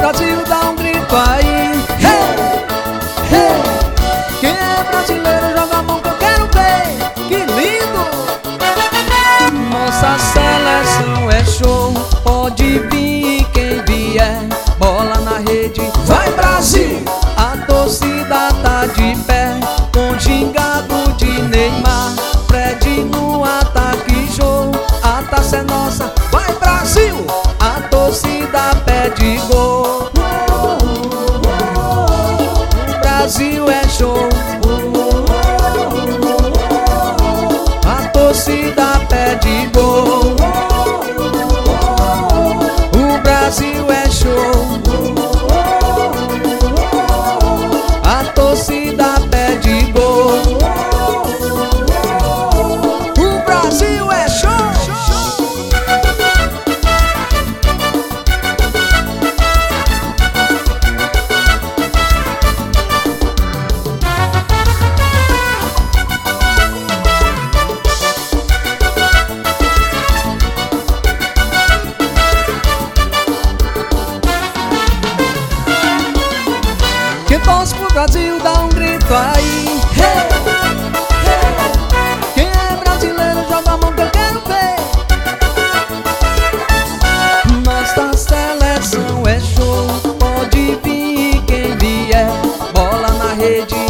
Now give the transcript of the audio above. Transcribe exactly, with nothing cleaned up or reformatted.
Brasil, dá um grito aí. Hey, hey. Quem é brasileiro, joga a mão que eu quero ver. Que lindo! Nossa seleção é show, pode vir quem vier. Bola na rede, vai Brasil! A torcida tá de pé, com gingado de Neymar, Fred no ataque, show. A taça é nossa, vai Brasil! A torcida pede gol. O Brasil é show. A torcida pede gol. O Brasil é show. A torcida pede gol. O Brasil é show. Quem torce pro Brasil, dá um grito aí. Hey, hey. Quem é brasileiro, joga a mão que eu quero ver. Nossa seleção é show, pode vir quem vier. Bola na rede,